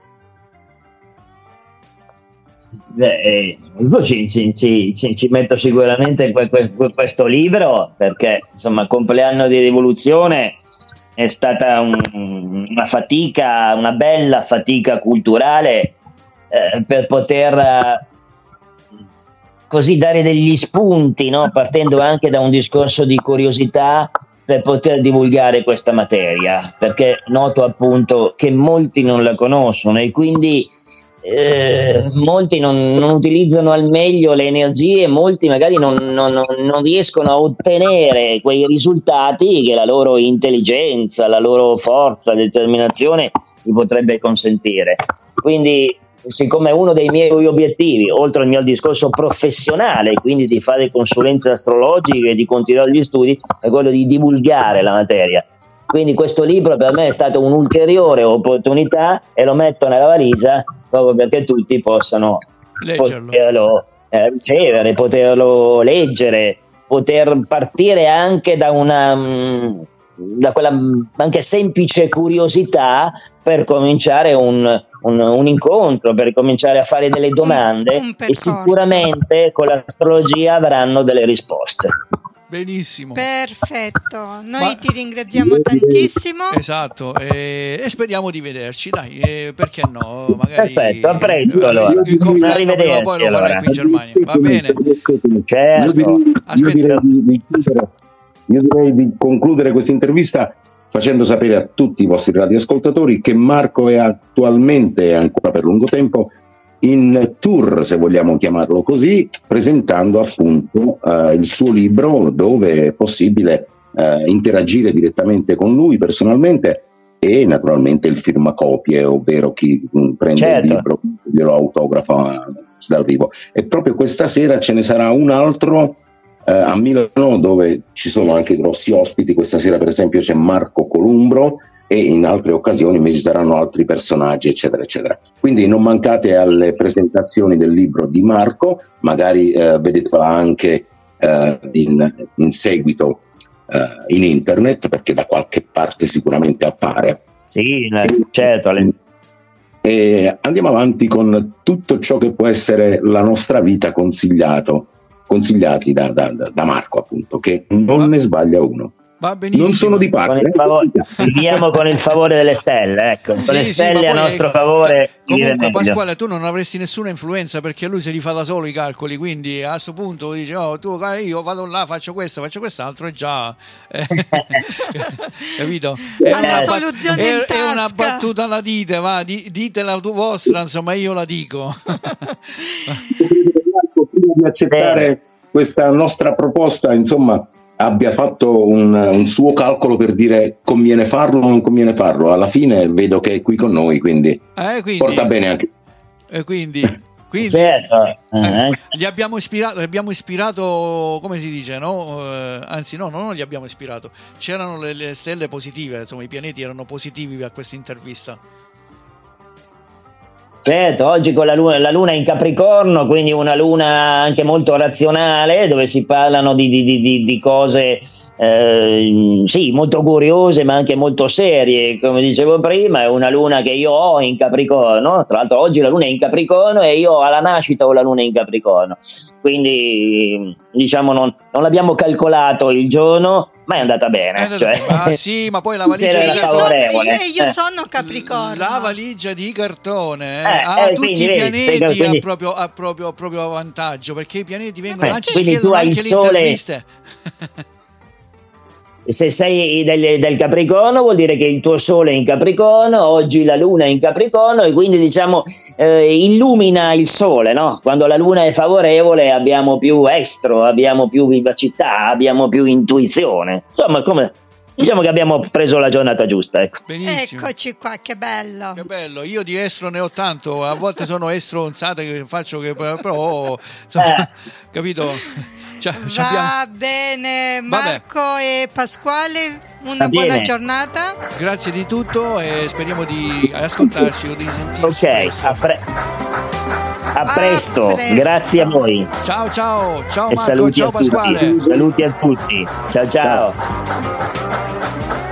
Ci metto sicuramente questo libro, perché insomma il compleanno di rivoluzione è stata una fatica, una bella fatica culturale, per poter così dare degli spunti, no? Partendo anche da un discorso di curiosità, per poter divulgare questa materia, perché noto appunto che molti non la conoscono, e quindi molti non utilizzano al meglio le energie, molti magari non riescono a ottenere quei risultati che la loro intelligenza, la loro forza, determinazione gli potrebbe consentire. Quindi, siccome uno dei miei obiettivi, oltre al mio discorso professionale, quindi di fare consulenze astrologiche e di continuare gli studi, è quello di divulgare la materia. Quindi questo libro per me è stata un'ulteriore opportunità e lo metto nella valigia proprio perché tutti possano poterlo ricevere, poterlo leggere, poter partire anche da quella anche semplice curiosità per cominciare un incontro, per cominciare a fare delle domande e sicuramente con l'astrologia avranno delle risposte. Benissimo. Perfetto, noi ti ringraziamo tantissimo. Esatto, e speriamo di vederci, dai, perché no? Magari perfetto, a presto allora. Arrivederci, poi lo farai qui in Germania, va bene? Certo. Io direi di concludere questa intervista facendo sapere a tutti i vostri radioascoltatori che Marco è attualmente, ancora per lungo tempo, in tour, se vogliamo chiamarlo così, presentando appunto il suo libro, dove è possibile interagire direttamente con lui personalmente e naturalmente il firmacopie, ovvero chi prende il libro glielo autografa dal vivo. E proprio questa sera ce ne sarà un altro a Milano, dove ci sono anche grossi ospiti. Questa sera per esempio c'è Marco Columbro e in altre occasioni invece saranno altri personaggi, eccetera eccetera. Quindi non mancate alle presentazioni del libro di Marco, magari vedetela anche in seguito in internet, perché da qualche parte sicuramente appare. Sì, certo. E andiamo avanti con tutto ciò che può essere la nostra vita consigliati da Marco, appunto, che non ne sbaglia uno. Va benissimo. Non sono di parte. Viviamo con il favore delle stelle, ecco. Con le stelle a nostro favore. Comunque, Pasquale, tu non avresti nessuna influenza perché lui se li fa da solo i calcoli. Quindi a questo punto dice: io vado là, faccio questo, faccio quest'altro, e già. Capito? È una battuta alla dite, va, dite la tua vostra, insomma, io la dico. Prima di accettare questa nostra proposta, insomma, abbia fatto un suo calcolo per dire conviene farlo o non conviene farlo. Alla fine vedo che è qui con noi, quindi porta bene anche. Quindi certo. Gli abbiamo ispirato, come si dice, no? Anzi no, non gli abbiamo ispirato. C'erano le stelle positive, insomma i pianeti erano positivi a questa intervista. Certo, oggi con la luna in Capricorno, quindi una luna anche molto razionale, dove si parlano di cose sì, molto curiose ma anche molto serie, come dicevo prima. È una luna che io ho in Capricorno, tra l'altro oggi la luna è in Capricorno e io alla nascita ho la luna in Capricorno, quindi diciamo non l'abbiamo calcolato il giorno, ma è andata bene. Sì, ma poi la valigia io sono Capricorno. La valigia di cartone ha tutti i pianeti a proprio vantaggio, perché i pianeti vengono anche le interviste. Se sei del Capricorno vuol dire che il tuo sole è in Capricorno, oggi la luna è in Capricorno e quindi diciamo illumina il sole, no? Quando la luna è favorevole abbiamo più estro, abbiamo più vivacità, abbiamo più intuizione, insomma diciamo che abbiamo preso la giornata giusta, ecco. Benissimo. Eccoci qua, che bello. Che bello, io di estro ne ho tanto, a volte sono estronzate che faccio, però insomma, capito? Va bene, Marco e Pasquale, una buona giornata. Grazie di tutto e speriamo di ascoltarci o di sentirci. A presto, grazie a voi. Ciao Marco, ciao Pasquale. Saluti a tutti. Ciao.